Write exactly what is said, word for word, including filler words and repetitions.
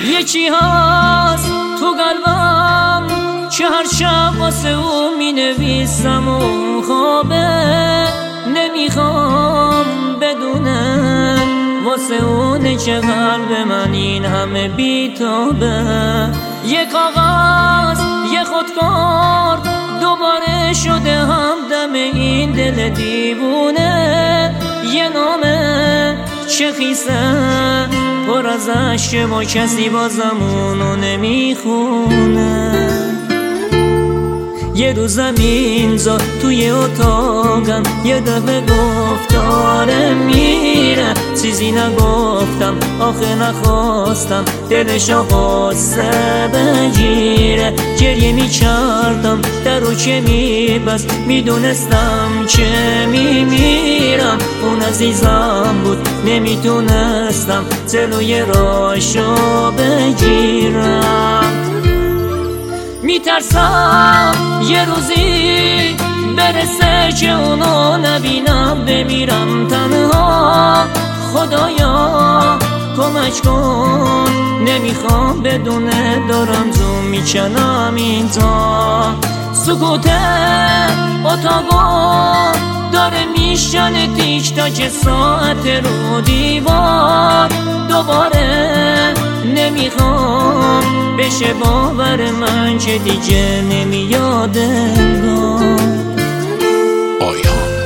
یکی هست تو قلبم که هر شب واسه او می نویسم و خوابه نمیخوام بدونم واسه اونه که قلب من این همه بیتابه. یه کاغذ یه خودکار دوباره شده همدم این دل دیوونه. یه نامه چه خیسه پر از عشق با کسی بازم اونو نمیخونه. یه روزم اینجا توی اتاقم یه دفعه گفتاره میره، چیزی نگفتم آخه نخواستم دلشو غصه بگیره. گریه میکردم درو که میبست میدونستم که میمیرم. اون عزیزم بود نمیتونستم جلوی راشو بگیرم. میترسم یه روزی برسه که اونو نبینم بمیرم تنها. خدایا کمک کن نمیخوام بدونه دارم زوم میکنم اینجا. سکوت اتاقا داره میشنه تیک تاک ساعت رو دیوار. دوباره نمیخوام بشه باور من که دیگه نمیاد انگار. آیا